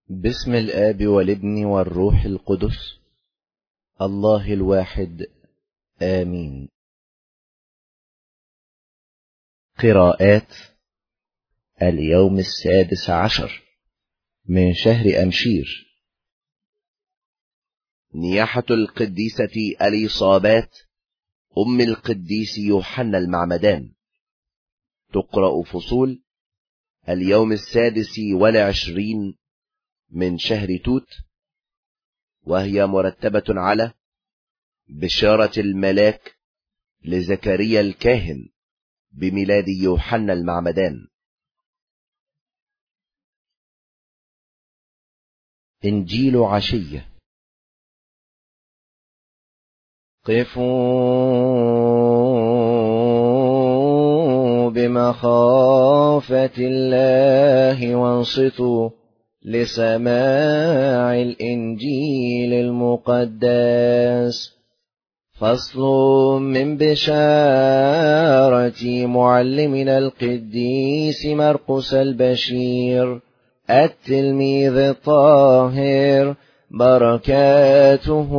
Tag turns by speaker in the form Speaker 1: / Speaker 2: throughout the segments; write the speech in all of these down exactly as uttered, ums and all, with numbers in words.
Speaker 1: باسم الآب والابن والروح القدس الله الواحد آمين. قراءات اليوم السادس عشر من شهر أمشير. نياحة القديسة أليصابات أم القديس يوحنا المعمدان. تقرأ فصول اليوم السادس والعشرين من شهر توت، وهي مرتبة على بشارة الملاك لزكريا الكاهن بميلاد يوحنا المعمدان. إنجيل عشية. قفوا بمخافة الله وانصتوا لسماع الإنجيل المقدس. فصل من بشارة معلمنا القديس مرقس البشير التلميذ الطاهر، بركاته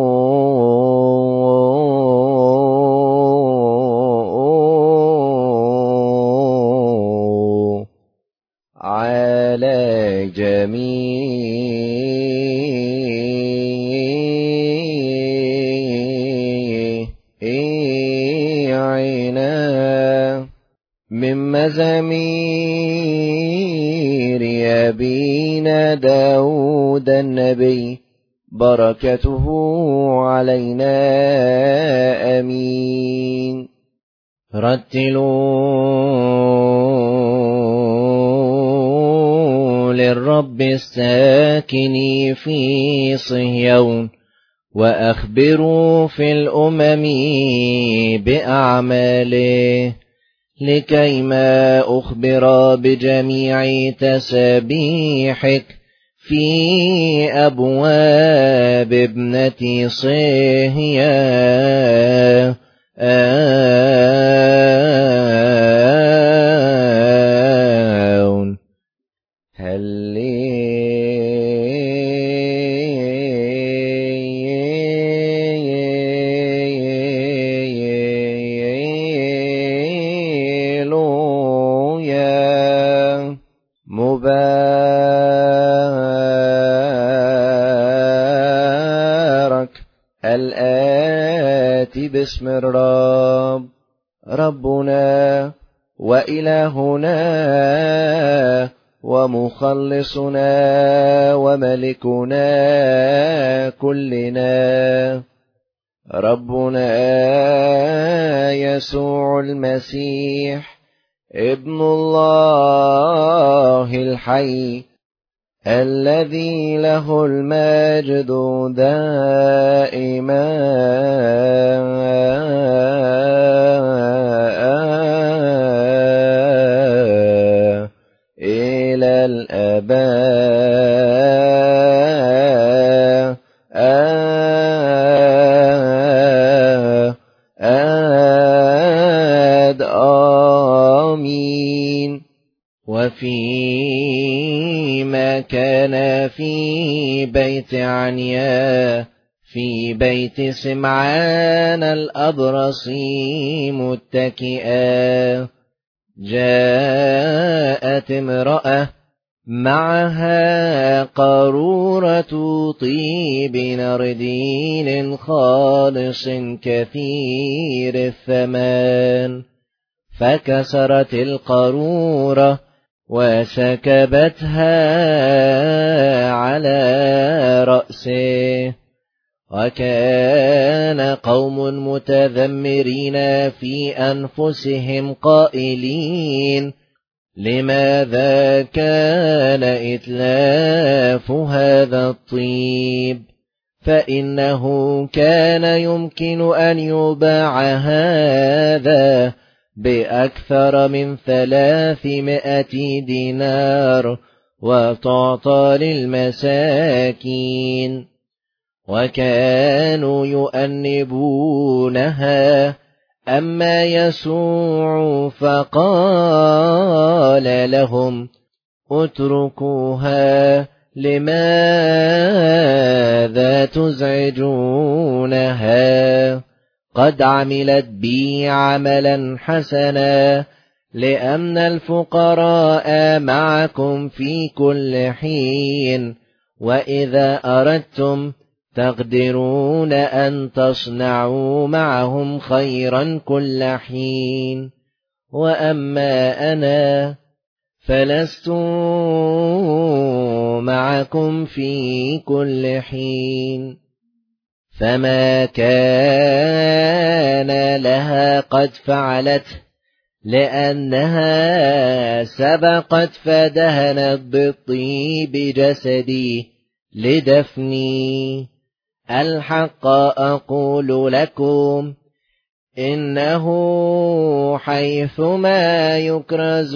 Speaker 1: على جميعنا. من مزامير أبينا داود النبي، بركته علينا آمين. رتلوا للرب الساكن في صهيون، وأخبروا في الأمم بأعماله، لكيما أخبر بجميع تسابيحك في أبواب ابنة صهيون. مبارك الآتي باسم الرب، ربنا وإلهنا ومخلصنا وملكنا كلنا، ربنا يسوع المسيح ابن الله الحي، الذي له المجد دائما إلى الآباء آمين. وفيما كان في بيت عنيا في بيت سمعان الأبرصي متكئا، جاءت امرأة معها قارورة طيب نردين خالص كثير الثمن، فكسرت القارورة وسكبتها على رأسه. وكان قوم متذمرين في أنفسهم قائلين، لماذا كان إتلاف هذا الطيب؟ فإنه كان يمكن أن يباع هذا بأكثر من ثلاثمائة دينار وتعطى للمساكين. وكانوا يؤنبونها. أما يسوع فقال لهم، اتركوها، لماذا تزعجونها؟ قد عملت بي عملا حسنا، لأن الفقراء معكم في كل حين، وإذا أردتم تقدرون أن تصنعوا معهم خيرا كل حين. وأما أنا فلست معكم في كل حين. فما كان لها قد فعلته، لأنها سبقت فدهنت بالطيب جسدي لدفني. الحق أقول لكم، إنه حيثما يكرز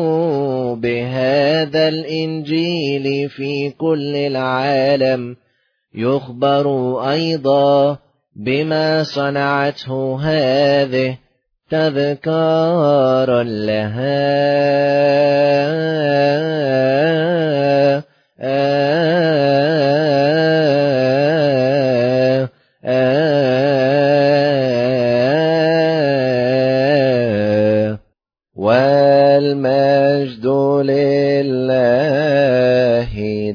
Speaker 1: بهذا الإنجيل في كل العالم، يخبر أيضا بما صنعته هذه تذكارا لها. والمجد لله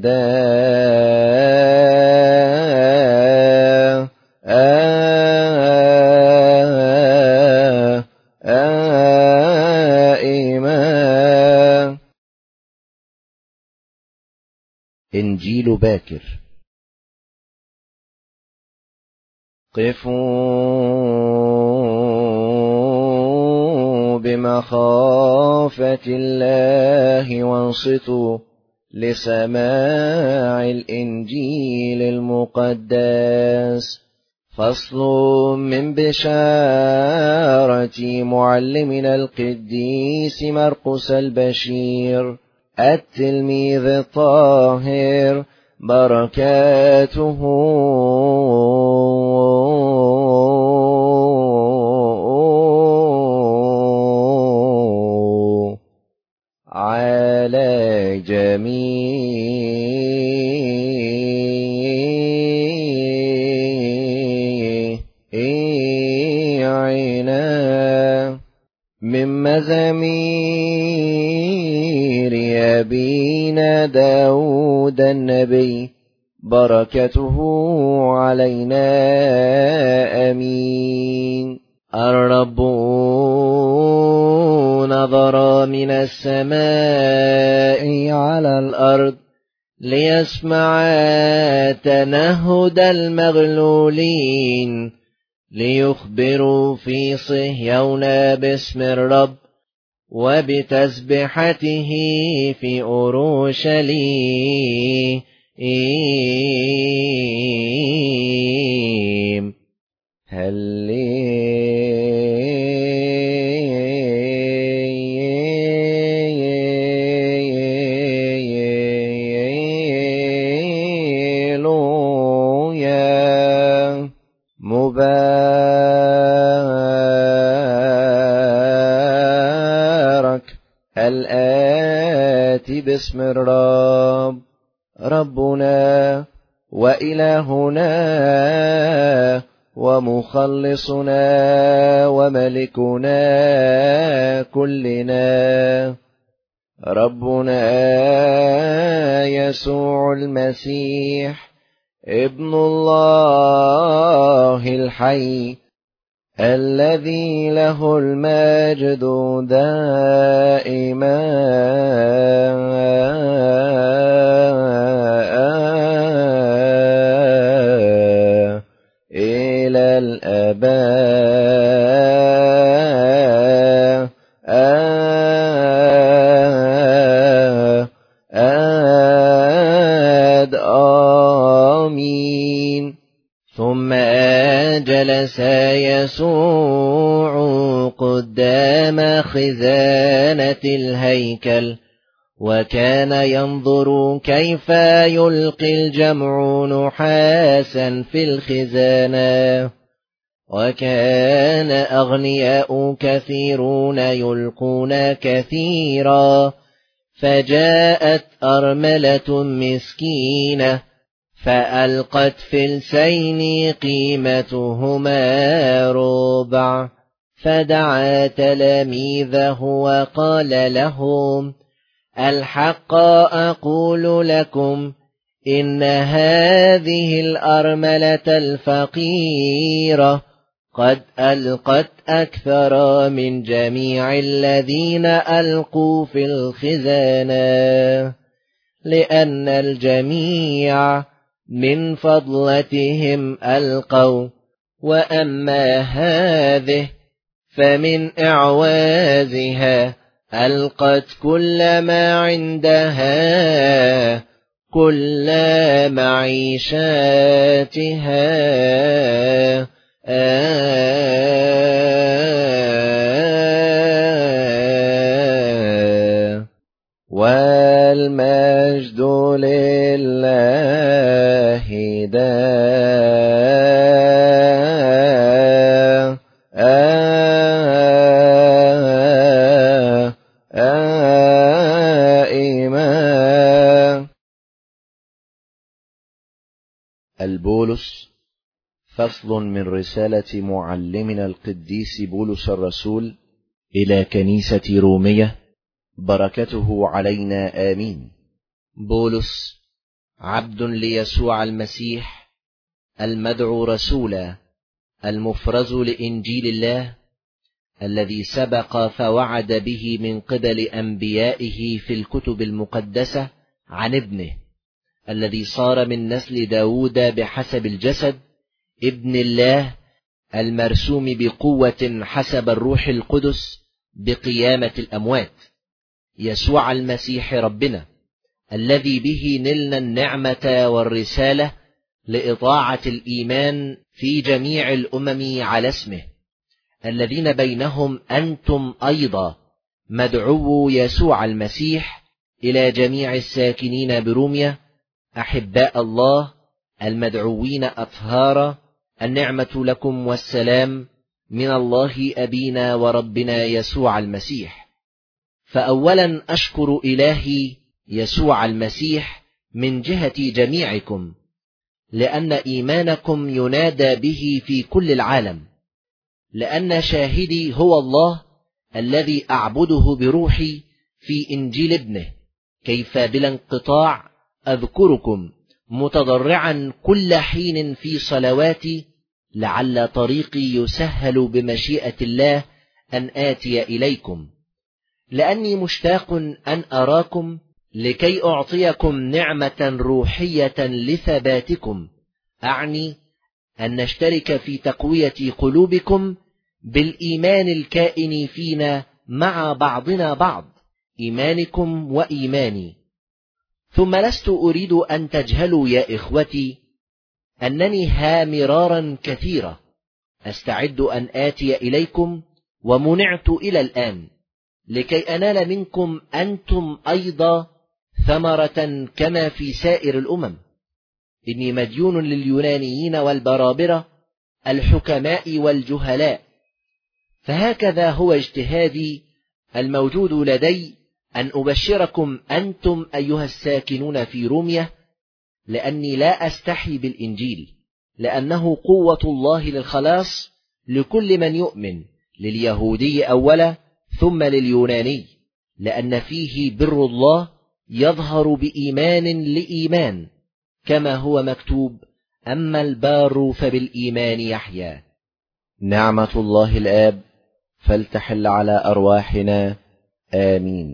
Speaker 1: دائما. إنجيل باكر. قفوا بمخافة الله وانصتوا لسماع الإنجيل المقدس. فصل من بشارة معلمنا القديس مرقس البشير التلميذ الطاهر، بركاته على جميعنا. من مزامير أبينا داود النبي، بركته علينا آمين. الرب نظر من السماء على الأرض ليسمع تنهد المغلولين، ليخبروا في صهيون باسم الرب وبتسبحته في أورشليم. هللويا. مبارك الآتي باسم الرب، ربنا وإلهنا ومخلصنا وملكنا كلنا، ربنا يسوع المسيح ابن الله الحي، الذي له المجد دائما إلى الآباء. آمين. ثم جلس يسوع قدام خزانة الهيكل، وكان ينظر كيف يلقي الجمع نحاسا في الخزانة، وكان أغنياء كثيرون يلقون كثيرا فجاءت أرملة مسكينة فألقت فلسين قيمتهما ربع، فدعا تلاميذه وقال لهم: الحق أقول لكم إن هذه الأرملة الفقيرة قد ألقت أكثر من جميع الذين ألقوا في الخزانة، لأن الجميع من فضلتهم ألقوا، وأما هذه فمن إعوازها ألقت كل ما عندها، كل معيشاتها. آه والمجد لله دائما. البولس. فصل من رسالة معلمنا القديس بولس الرسول إلى كنيسة رومية، بركته علينا آمين. بولس، عبد ليسوع المسيح، المدعو رسولا، المفرز لإنجيل الله، الذي سبق فوعد به من قبل أنبيائه في الكتب المقدسة عن ابنه، الذي صار من نسل داود بحسب الجسد، ابن الله، المرسوم بقوة حسب الروح القدس بقيامة الأموات، يسوع المسيح ربنا، الذي به نلنا النعمة والرسالة لإطاعة الإيمان في جميع الأمم على اسمه، الذين بينهم أنتم أيضا، مدعو يسوع المسيح، إلى جميع الساكنين بروميا، أحباء الله المدعوين أطهارا، النعمة لكم والسلام من الله أبينا وربنا يسوع المسيح. فأولا أشكر إلهي يسوع المسيح من جهة جميعكم، لأن إيمانكم ينادى به في كل العالم، لأن شاهدي هو الله الذي أعبده بروحي في إنجيل ابنه، كيف بلا انقطاع أذكركم متضرعا كل حين في صلواتي، لعل طريقي يسهل بمشيئة الله أن آتي إليكم، لأني مشتاق أن أراكم لكي أعطيكم نعمة روحية لثباتكم، أعني أن نشترك في تقوية قلوبكم بالإيمان الكائن فينا مع بعضنا بعض، إيمانكم وإيماني. ثم لست أريد أن تجهلوا يا إخوتي أنني ها مرارا كثيرة أستعد أن آتي إليكم، ومنعت إلى الآن، لكي أنال منكم أنتم أيضا ثمرة كما في سائر الأمم. إني مديون لليونانيين والبرابرة، الحكماء والجهلاء. فهكذا هو اجتهادي الموجود لدي أن أبشركم أنتم أيها الساكنون في رومية، لأني لا أستحي بالإنجيل، لأنه قوة الله للخلاص لكل من يؤمن، لليهودي أولا ثم لليوناني، لأن فيه بر الله يظهر بإيمان لإيمان، كما هو مكتوب: أما البار فبالإيمان يحيا. نعمة الله الآب فلتحل على أرواحنا آمين.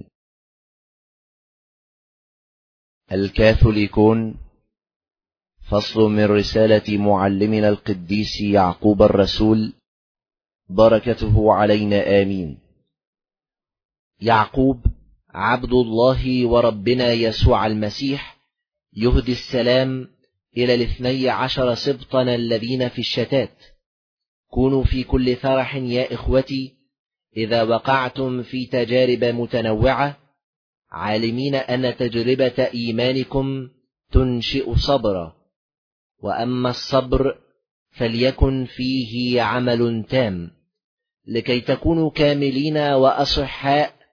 Speaker 1: الكاثوليكون. فصل من رسالة معلمنا القديس يعقوب الرسول، بركته علينا آمين. يعقوب، عبد الله وربنا يسوع المسيح، يهدي السلام إلى الاثني عشر سبطا الذين في الشتات. كونوا في كل فرح يا إخوتي إذا وقعتم في تجارب متنوعة، عالمين أن تجربة إيمانكم تنشئ صبرا، وأما الصبر فليكن فيه عمل تام، لكي تكونوا كاملين وأصحاء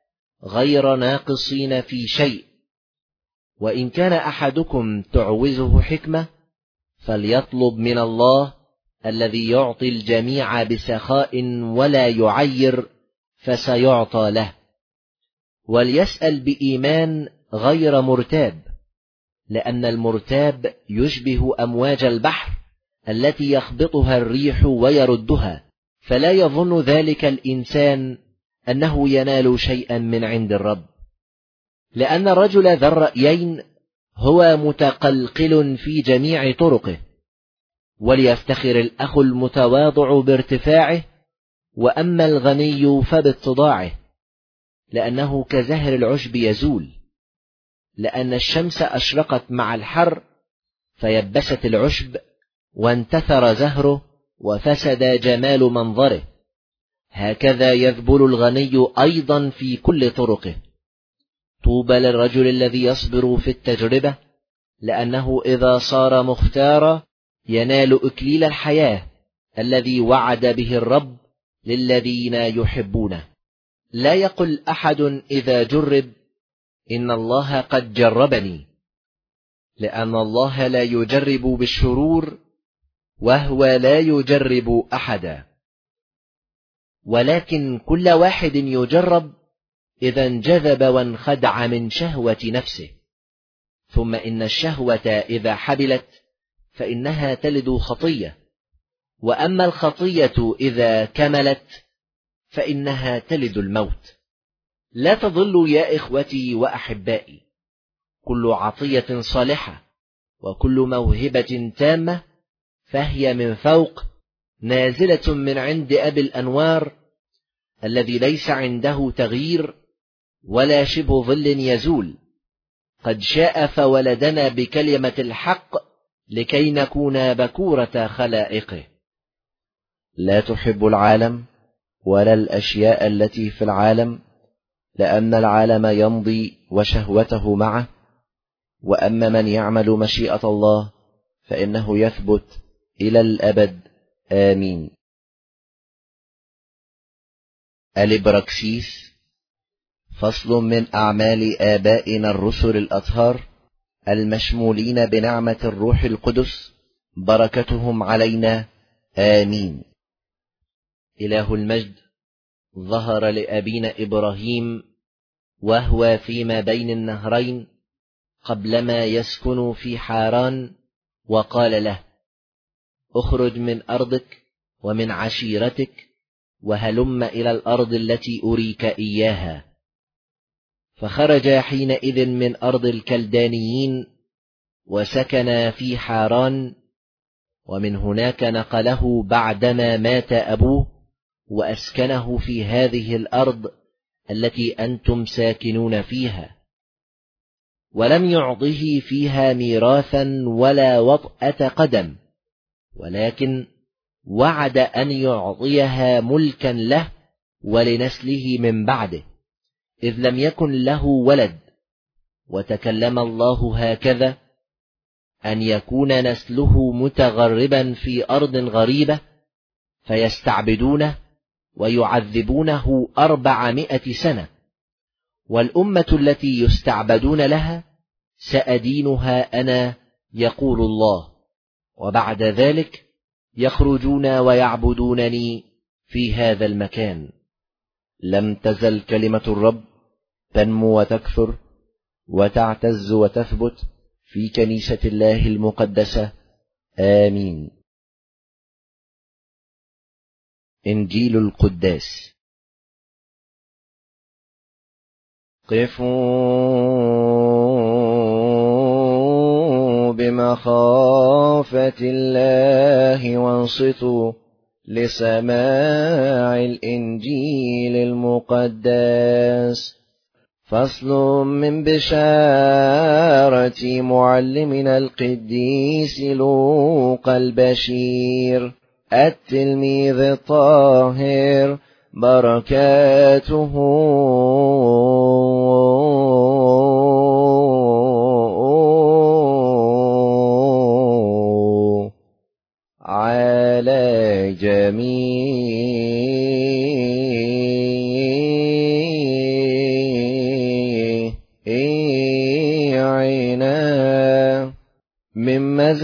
Speaker 1: غير ناقصين في شيء. وإن كان أحدكم تعوزه حكمة فليطلب من الله الذي يعطي الجميع بسخاء ولا يعير فسيعطى له، وليسأل بإيمان غير مرتاب، لأن المرتاب يشبه أمواج البحر التي يخبطها الريح ويردها، فلا يظن ذلك الإنسان أنه ينال شيئا من عند الرب. لأن الرجل ذا الرأيين هو متقلقل في جميع طرقه. وليفتخر الأخ المتواضع بارتفاعه، وأما الغني فباتضاعه، لأنه كزهر العشب يزول، لأن الشمس أشرقت مع الحر فيبست العشب وانتثر زهره وفسد جمال منظره، هكذا يذبل الغني أيضا في كل طرقه. طوبى للرجل الذي يصبر في التجربة، لأنه إذا صار مختارا ينال إكليل الحياة الذي وعد به الرب للذين يحبونه. لا يقل أحد إذا جرب إن الله قد جربني، لأن الله لا يجرب بالشرور، وهو لا يجرب أحدا، ولكن كل واحد يجرب إذا انجذب وانخدع من شهوة نفسه. ثم إن الشهوة إذا حبلت فإنها تلد خطية، وأما الخطية إذا كملت فإنها تلد الموت. لا تضلوا يا إخوتي وأحبائي، كل عطية صالحة وكل موهبة تامة فهي من فوق، نازلة من عند أبي الأنوار، الذي ليس عنده تغيير ولا شبه ظل يزول، قد شاء فولدنا بكلمة الحق لكي نكون بكورة خلائقه.
Speaker 2: لا تحب العالم ولا الأشياء التي في العالم، لأن العالم يمضي وشهوته معه، وأما من يعمل مشيئة الله فإنه يثبت إلى الأبد. آمين.
Speaker 1: الإبراكسيس. فصل من أعمال آبائنا الرسل الأطهار المشمولين بنعمة الروح القدس، بركتهم علينا. آمين. إله المجد ظهر لأبينا إبراهيم وهو فيما بين النهرين قبلما يسكن في حاران، وقال له: اخرج من أرضك ومن عشيرتك وهلم إلى الأرض التي أريك إياها. فخرج حينئذ من أرض الكلدانيين وسكن في حاران، ومن هناك نقله بعدما مات أبوه وأسكنه في هذه الأرض التي أنتم ساكنون فيها، ولم يعطه فيها ميراثا ولا وطأة قدم، ولكن وعد أن يعطيها ملكا له ولنسله من بعده، إذ لم يكن له ولد. وتكلم الله هكذا: أن يكون نسله متغربا في أرض غريبة فيستعبدونه ويعذبونه أربعمائة سنة، والأمة التي يستعبدون لها سأدينها أنا، يقول الله، وبعد ذلك يخرجون ويعبدونني في هذا المكان.
Speaker 2: لم تزل كلمة الرب تنمو وتكثر وتعتز وتثبت في كنيسة الله المقدسة. آمين.
Speaker 1: إنجيل القداس.
Speaker 2: قفوا بمخافة الله وانصتوا لسماع الإنجيل المقدس. فصل من بشارة معلمنا القديس لوقا البشير التلميذ الطاهر، بركاته على جميع من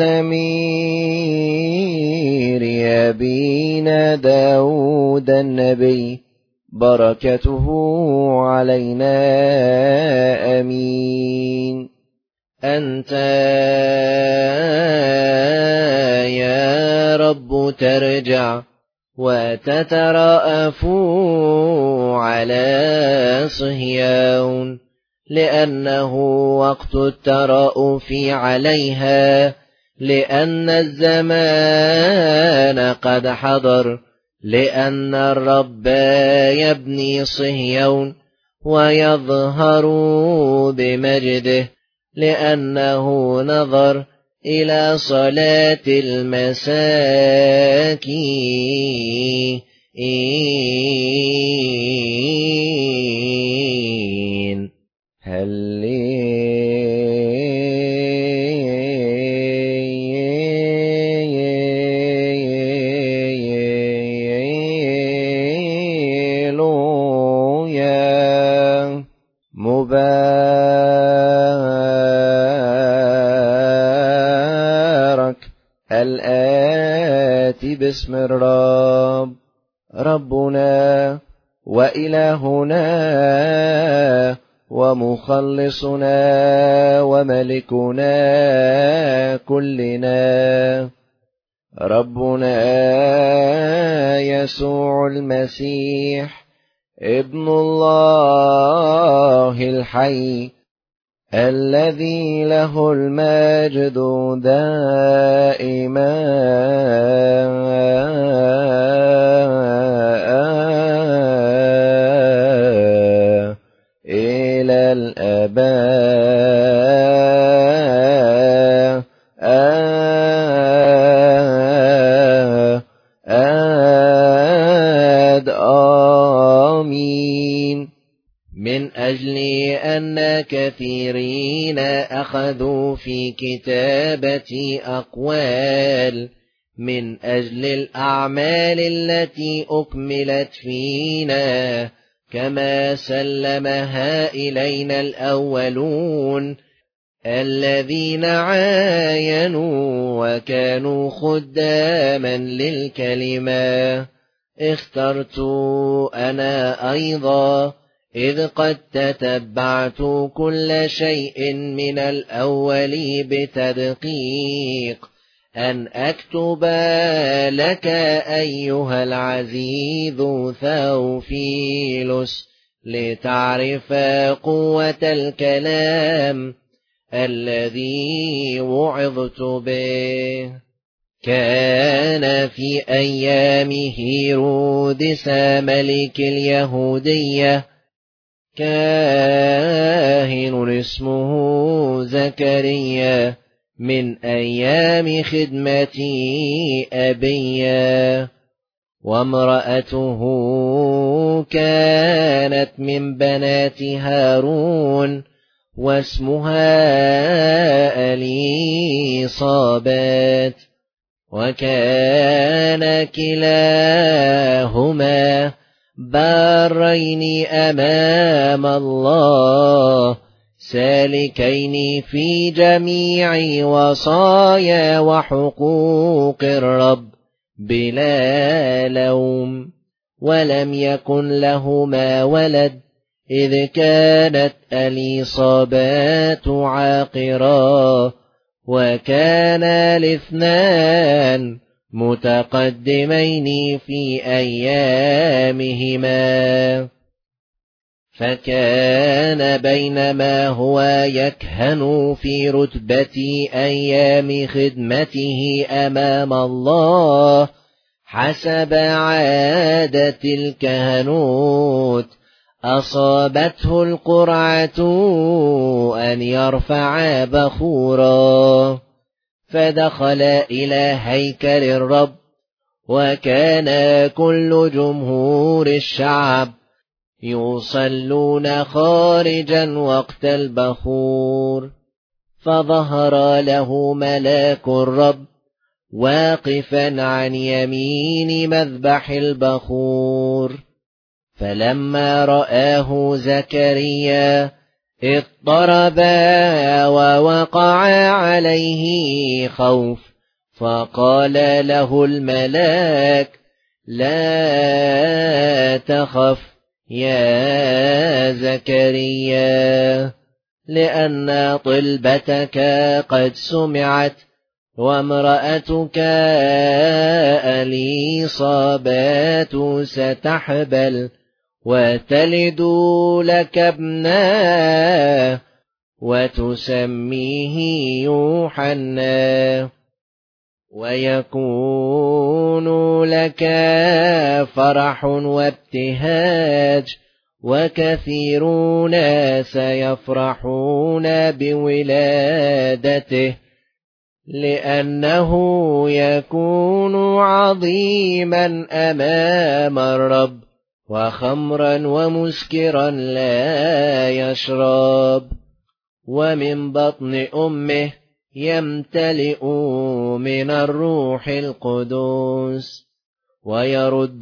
Speaker 2: مزامير أبينا داود النبي، بركته علينا آمين. أنت يا رب ترجع وتترأف على صهيون، لأنه وقت الترأف عليها، لأن الزمان قد حضر، لأن الرب يبني صهيون ويظهر بمجده، لأنه نظر إلى صلاة المساكين. هللويا. مبارك الآتي باسم الرب، ربنا وإلهنا ومخلصنا وملكنا كلنا، ربنا يسوع المسيح ابن الله الحي، الذي له المجد دائما إلى الآباء آمين. من أجل أن كثيرين أخذوا في كتابة أقوال من أجل الأعمال التي أكملت فينا، كما سلمها إلينا الأولون الذين عاينوا وكانوا خداما للكلمة، اخترت أنا أيضا، إذ قد تتبعت كل شيء من الأول بتدقيق، أن أكتب لك أيها العزيز ثوفيلوس، لتعرف قوة الكلام الذي وعظت به. كان في أيام هيرودس ملك اليهودية كاهن اسمه زكريا، من أيام خدمة أبيا، وامرأته كانت من بنات هارون، واسمها أليصابات، وكان كلاهما بارين أمام الله، سالكين في جميع وصايا وحقوق الرب بلا لوم. ولم يكن لهما ولد، إذ كانت أليصابات عاقرا، وكان الاثنان متقدمين في أيامهما. فكان بينما هو يكهن في رتبة أيام خدمته أمام الله حسب عادة الكهنوت، أصابته القرعة أن يرفع بخورا، فدخل إلى هيكل الرب، وكان كل جمهور الشعب يصلون خارجا وقت البخور. فظهر له ملاك الرب واقفا عن يمين مذبح البخور، فلما رآه زكريا اضطربا ووقعا عليه خوف، فقال له الملاك: لا تخف يا زكريا، لأن طلبتك قد سمعت، وامرأتك إليصابات ستحبل وتلد لك ابنا وتسميه يوحنا، ويكون لك فرح وابتهاج، وكثيرون سيفرحون بولادته، لأنه يكون عظيما أمام الرب، وخمرا ومسكرا لا يشرب، ومن بطن أمه يمتلئ من الروح القدس، ويرد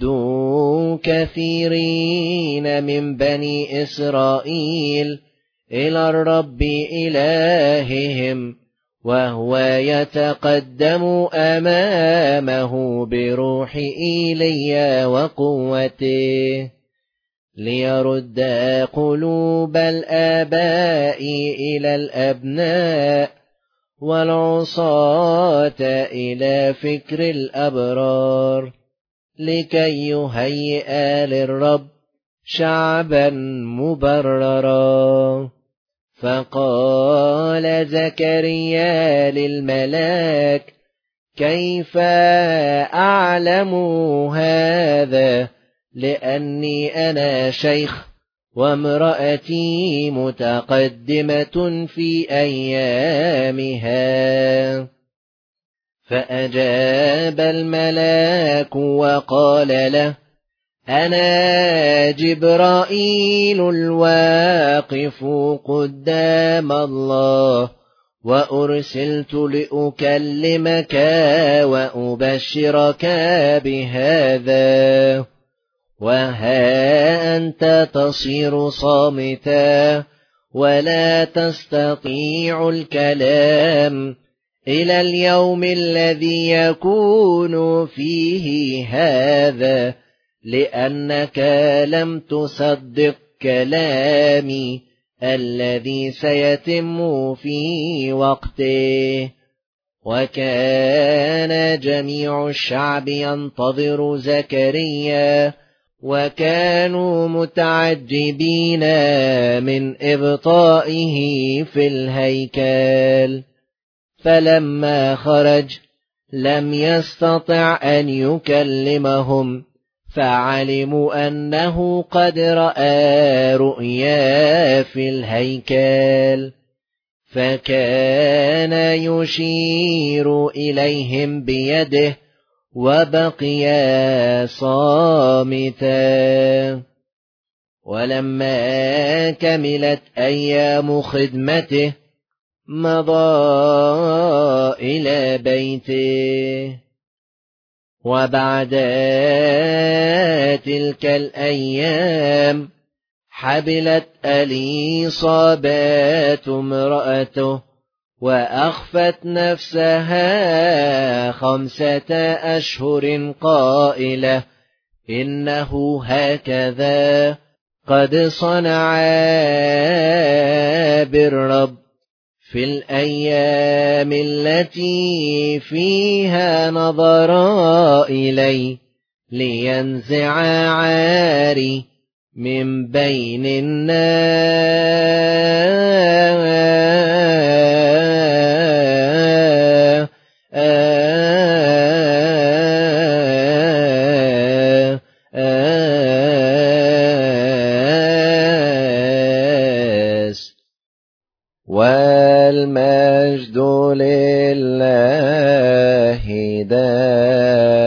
Speaker 2: كثيرين من بني إسرائيل إلى الرب إلههم، وهو يتقدم أمامه بروح إيليا وقوته، ليرد قلوب الآباء إلى الأبناء، والعصاة إلى فكر الأبرار، لكي يهيئ للرب شعبا مبررا. فقال زكريا للملاك: كيف أعلم هذا؟ لأني أنا شيخ، وامرأتي متقدمة في أيامها. فأجاب الملاك وقال له: أنا جبرائيل الواقف قدام الله، وأرسلت لأكلمك وأبشرك بهذا، وها أنت تصير صامتا ولا تستطيع الكلام إلى اليوم الذي يكون فيه هذا، لأنك لم تصدق كلامي الذي سيتم في وقته. وكان جميع الشعب ينتظر زكريا، وكانوا متعجبين من إبطائه في الهيكل. فلما خرج لم يستطع أن يكلمهم، فعلموا أنه قد رأى رؤيا في الهيكل، فكان يشير إليهم بيده، وبقي صامتا. ولما كملت أيام خدمته مضى إلى بيته. وبعد تلك الأيام حبلت إليصابات امرأته، وأخفت نفسها خمسة أشهر قائلة: إنه هكذا قد صنع بالرب في الأيام التي فيها نظر إلي، لينزع عاري من بين الناس. والمجد لله دائما.